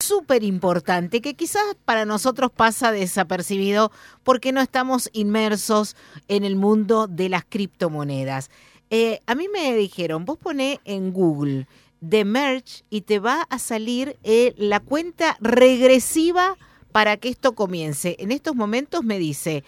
súper importante que quizás para nosotros pasa desapercibido porque no estamos inmersos en el mundo de las criptomonedas. A mí me dijeron, vos poné en Google The Merge y te va a salir la cuenta regresiva para que esto comience. En estos momentos me dice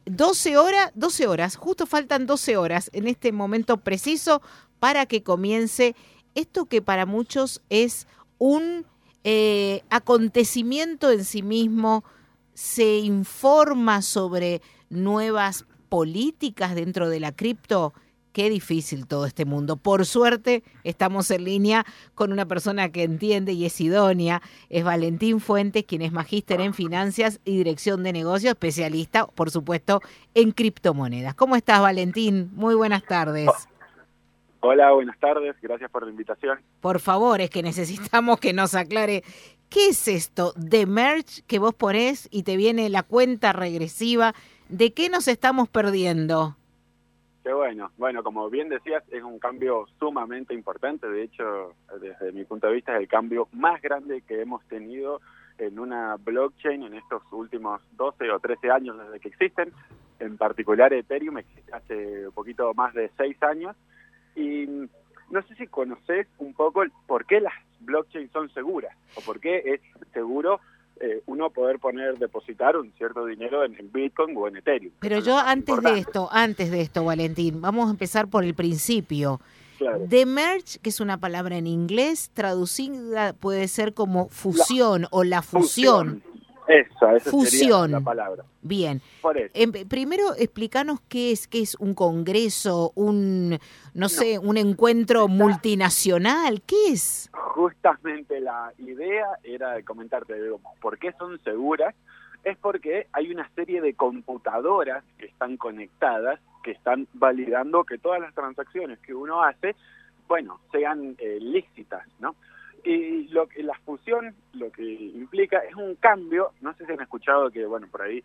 12 horas, justo faltan 12 horas en este momento preciso para que comience esto que para muchos es un acontecimiento en sí mismo. Se informa sobre nuevas políticas dentro de la cripto. Qué difícil todo este mundo. Por suerte estamos en línea con una persona que entiende y es idónea. Es Valentín Fuentes, quien es magíster en finanzas y dirección de negocios, especialista, por supuesto, en criptomonedas. ¿Cómo estás, Valentín? Muy buenas tardes. Hola, buenas tardes. Gracias por la invitación. Por favor, es que necesitamos que nos aclare qué es esto de Merge que vos ponés y te viene la cuenta regresiva. ¿De qué nos estamos perdiendo? Qué bueno. Bueno, como bien decías, es un cambio sumamente importante. De hecho, desde mi punto de vista, es el cambio más grande que hemos tenido en una blockchain en estos últimos 12 o 13 años desde que existen. En particular, Ethereum existe hace un poquito más de 6 años. Y no sé si conoces un poco por qué las blockchains son seguras o por qué es seguro uno poder depositar un cierto dinero en Bitcoin o en Ethereum. Pero yo antes de esto, Valentín, vamos a empezar por el principio. Claro. The Merge, que es una palabra en inglés, traducida puede ser como fusión o la fusión. Esa fusión sería la palabra. Bien. Por eso. Primero explícanos qué es un congreso, un encuentro multinacional, ¿qué es? Justamente la idea era de comentarte, ¿por qué son seguras? Es porque hay una serie de computadoras que están conectadas, que están validando que todas las transacciones que uno hace, sean lícitas, ¿no? Y la fusión lo que implica es un cambio. No sé si han escuchado que, por ahí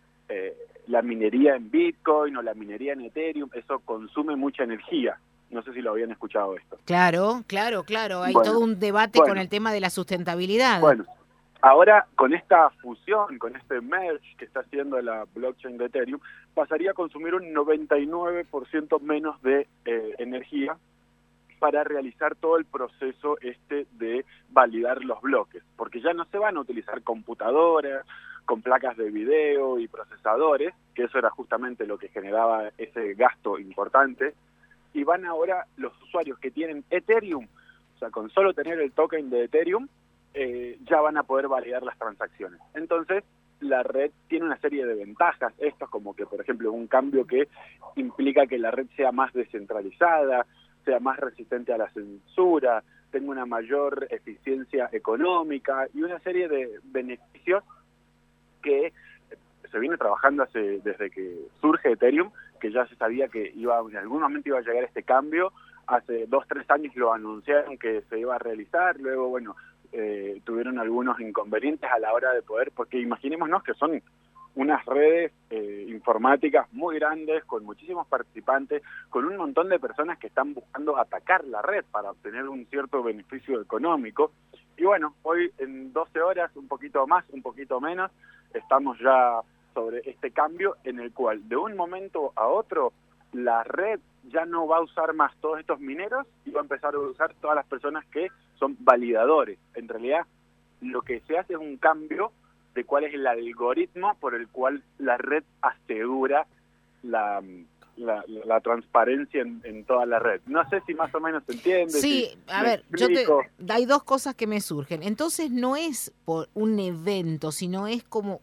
la minería en Bitcoin o la minería en Ethereum, eso consume mucha energía. No sé si lo habían escuchado esto. Claro. Hay todo un debate con el tema de la sustentabilidad. Bueno, ahora con esta fusión, con este merge que está haciendo la blockchain de Ethereum, pasaría a consumir un 99% menos de energía para realizar todo el proceso de validar los bloques, porque ya no se van a utilizar computadoras con placas de video y procesadores, que eso era justamente lo que generaba ese gasto importante, y van ahora los usuarios que tienen Ethereum, o sea, con solo tener el token de Ethereum, ya van a poder validar las transacciones. Entonces, la red tiene una serie de ventajas. Esto es como que, por ejemplo, un cambio que implica que la red sea más descentralizada, sea más resistente a la censura, tenga una mayor eficiencia económica y una serie de beneficios que se viene trabajando desde que surge Ethereum, que ya se sabía que en algún momento iba a llegar este cambio. Hace 2-3 años lo anunciaron que se iba a realizar, luego, tuvieron algunos inconvenientes a la hora de poder, porque imaginémonos que son unas redes informáticas muy grandes, con muchísimos participantes, con un montón de personas que están buscando atacar la red para obtener un cierto beneficio económico. Y hoy en 12 horas, un poquito más, un poquito menos, estamos ya sobre este cambio en el cual de un momento a otro la red ya no va a usar más todos estos mineros y va a empezar a usar todas las personas que son validadores. En realidad, lo que se hace es un cambio de cuál es el algoritmo por el cual la red asegura la transparencia en toda la red. No sé si más o menos se entiende. Sí, a ver, hay dos cosas que me surgen. Entonces no es por un evento, sino es como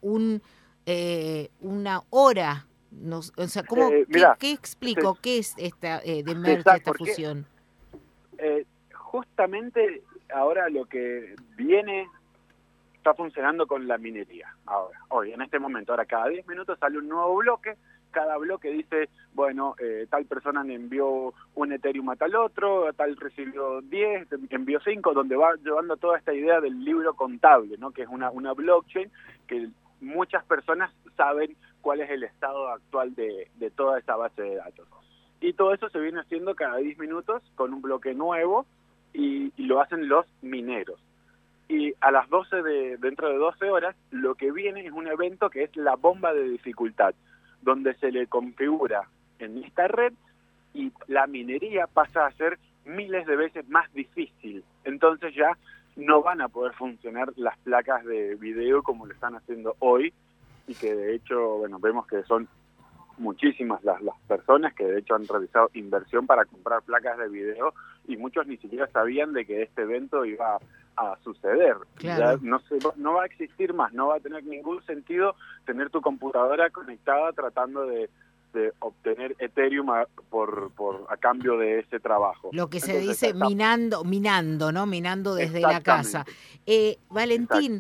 una hora. O sea, ¿qué explico? ¿Qué es esta de merge, esta fusión? Justamente ahora lo que viene está funcionando con la minería. Hoy, en este momento, cada 10 minutos sale un nuevo bloque. Cada bloque dice, tal persona le envió un Ethereum a tal otro, tal recibió 10, envió 5, donde va llevando toda esta idea del libro contable, ¿no? Que es una blockchain que muchas personas saben cuál es el estado actual de toda esa base de datos. Y todo eso se viene haciendo cada 10 minutos con un bloque nuevo y lo hacen los mineros. y a las 12 dentro de 12 horas, lo que viene es un evento que es la bomba de dificultad, donde se le configura en esta red y la minería pasa a ser miles de veces más difícil. Entonces ya no van a poder funcionar las placas de video como lo están haciendo hoy, y que de hecho, bueno, vemos que son muchísimas las personas que de hecho han realizado inversión para comprar placas de video, y muchos ni siquiera sabían de que este evento iba a suceder. Claro. Ya no va a existir más, no va a tener ningún sentido tener tu computadora conectada tratando de obtener Ethereum a cambio de ese trabajo. Lo que se Entonces, dice minando, ¿no? Minando desde la casa. Valentín,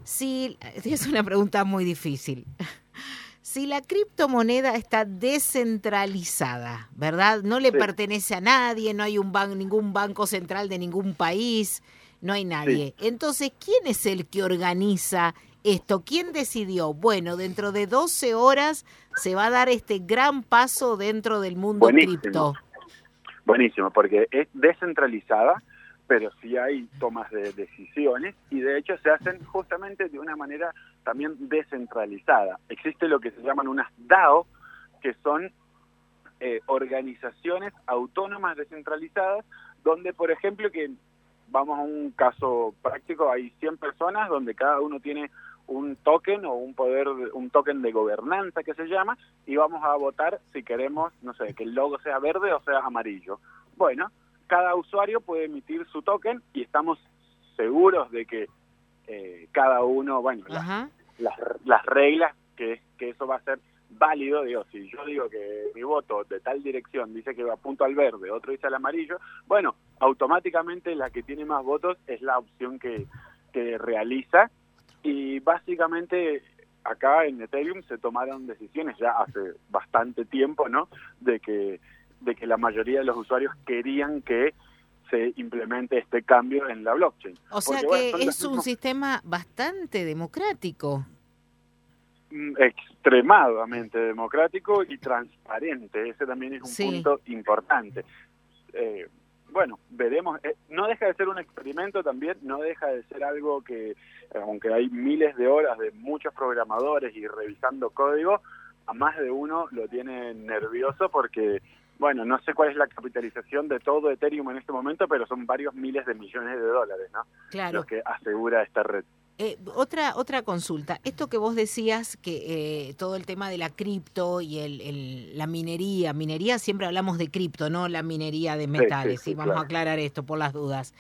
es una pregunta muy difícil. Si la criptomoneda está descentralizada, ¿verdad? No le pertenece a nadie, no hay ningún banco central de ningún país, no hay nadie. Sí. Entonces, ¿quién es el que organiza esto? ¿Quién decidió? Bueno, dentro de 12 horas se va a dar este gran paso dentro del mundo cripto. Buenísimo, porque es descentralizada, pero sí hay tomas de decisiones, y de hecho se hacen justamente de una manera también descentralizada. Existe lo que se llaman unas DAO, que son organizaciones autónomas descentralizadas, donde, por ejemplo, que vamos a un caso práctico, hay 100 personas donde cada uno tiene un token o un token de gobernanza que se llama, y vamos a votar si queremos, no sé, que el logo sea verde o sea amarillo. Bueno, cada usuario puede emitir su token y estamos seguros de que cada uno, bueno, las reglas que eso va a ser válido. Digo, si yo digo que mi voto de tal dirección dice que apunto al verde, otro dice al amarillo, bueno, automáticamente la que tiene más votos es la opción que realiza. Y básicamente acá en Ethereum se tomaron decisiones ya hace bastante tiempo, ¿no? De que la mayoría de los usuarios querían que se implemente este cambio en la blockchain. O sea que es un sistema bastante democrático. Extremadamente democrático y transparente. Ese también es un punto importante. Bueno, veremos. No deja de ser un experimento también, no deja de ser algo que, aunque hay miles de horas de muchos programadores y revisando código, a más de uno lo tiene nervioso porque, bueno, no sé cuál es la capitalización de todo Ethereum en este momento, pero son varios miles de millones de dólares, ¿no? Claro. Los que asegura esta red. Otra consulta. Esto que vos decías, que todo el tema de la cripto y la minería siempre hablamos de cripto, no la minería de metales, y vamos a aclarar esto por las dudas.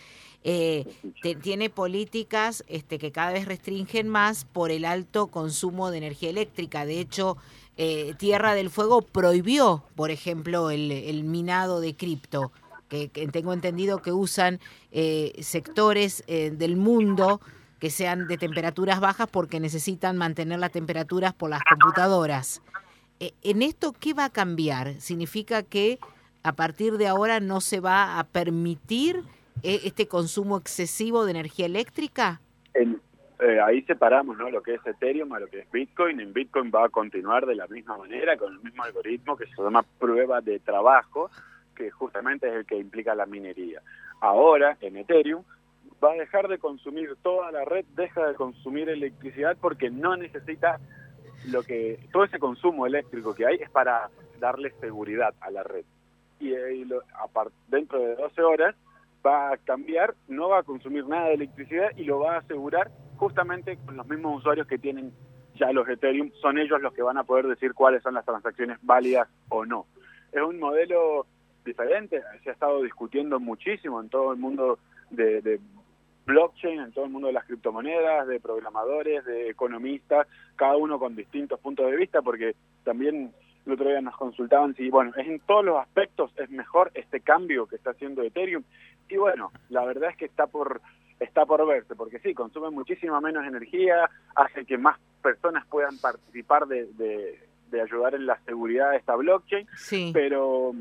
Tiene políticas que cada vez restringen más por el alto consumo de energía eléctrica. De hecho, Tierra del Fuego prohibió, por ejemplo, el minado de cripto, que tengo entendido que usan sectores del mundo que sean de temperaturas bajas porque necesitan mantener las temperaturas por las computadoras. ¿En esto qué va a cambiar? ¿Significa que a partir de ahora no se va a permitir este consumo excesivo de energía eléctrica? Ahí separamos, ¿no?, lo que es Ethereum a lo que es Bitcoin. En Bitcoin va a continuar de la misma manera, con el mismo algoritmo que se llama prueba de trabajo, que justamente es el que implica la minería. Ahora, en Ethereum, va a dejar de consumir toda la red, deja de consumir electricidad porque no necesita todo ese consumo eléctrico que hay es para darle seguridad a la red. Y dentro de 12 horas va a cambiar, no va a consumir nada de electricidad y lo va a asegurar justamente con los mismos usuarios que tienen ya los Ethereum. Son ellos los que van a poder decir cuáles son las transacciones válidas o no. Es un modelo diferente, se ha estado discutiendo muchísimo en todo el mundo de blockchain, en todo el mundo de las criptomonedas, de programadores, de economistas, cada uno con distintos puntos de vista, porque también el otro día nos consultaban si, bueno, en todos los aspectos es mejor este cambio que está haciendo Ethereum, y bueno, la verdad es que está por verse, porque sí, consume muchísima menos energía, hace que más personas puedan participar de ayudar en la seguridad de esta blockchain, pero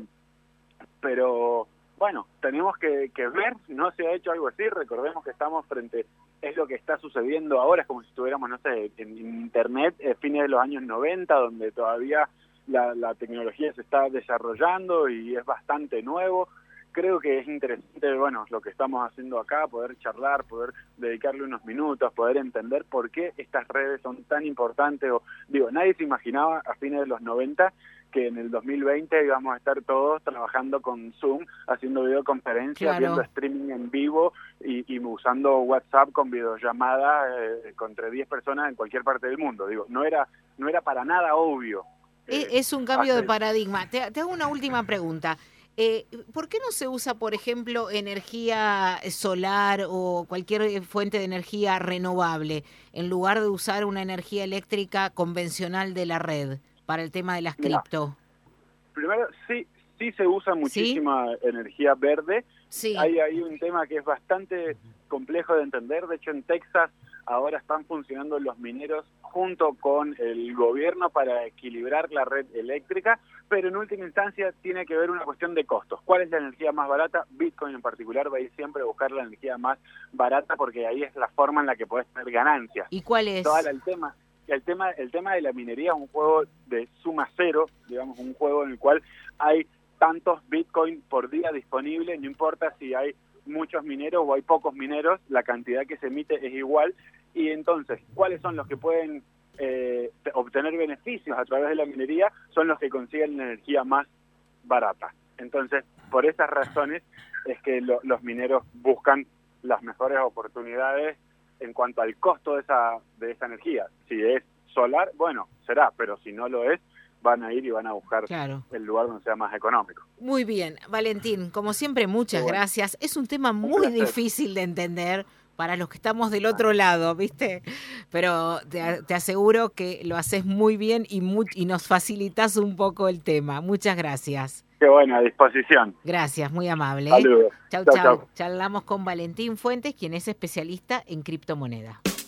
bueno, tenemos que ver, no se ha hecho algo así, recordemos que estamos es lo que está sucediendo ahora, es como si estuviéramos, no sé, en Internet, fines de los años 90, donde todavía la tecnología se está desarrollando y es bastante nuevo, creo que es interesante, bueno, lo que estamos haciendo acá, poder charlar, poder dedicarle unos minutos, poder entender por qué estas redes son tan importantes. Nadie se imaginaba a fines de los 90 que en el 2020 íbamos a estar todos trabajando con Zoom, haciendo videoconferencias, Claro. viendo streaming en vivo y usando WhatsApp con videollamada entre 10 personas en cualquier parte del mundo. No era para nada obvio. Es un cambio de paradigma. Te hago una última pregunta. ¿Por qué no se usa, por ejemplo, energía solar o cualquier fuente de energía renovable en lugar de usar una energía eléctrica convencional de la red para el tema de las cripto? Primero, sí se usa muchísima energía verde. Sí. Hay un tema que es bastante complejo de entender. De hecho, en Texas ahora están funcionando los mineros junto con el gobierno para equilibrar la red eléctrica, pero en última instancia tiene que ver una cuestión de costos. ¿Cuál es la energía más barata? Bitcoin en particular va a ir siempre a buscar la energía más barata porque ahí es la forma en la que podés tener ganancias. ¿Y cuál es? El tema de la minería es un juego de suma cero, digamos, un juego en el cual hay tantos Bitcoin por día disponibles, no importa si hay muchos mineros o hay pocos mineros, la cantidad que se emite es igual. Y entonces, ¿cuáles son los que pueden obtener beneficios a través de la minería? Son los que consiguen la energía más barata. Entonces, por esas razones es que los mineros buscan las mejores oportunidades en cuanto al costo de esa energía. Si es solar, bueno, será, pero si no lo es, van a ir y van a buscar el lugar donde sea más económico. Muy bien, Valentín, como siempre, muchas gracias. Es un tema muy difícil de entender para los que estamos del otro lado, ¿viste? Pero te aseguro que lo haces muy bien y nos facilitas un poco el tema. Muchas gracias. Qué bueno, a disposición. Gracias, muy amable. Saludos. Chau. Charlamos con Valentín Fuentes, quien es especialista en criptomonedas.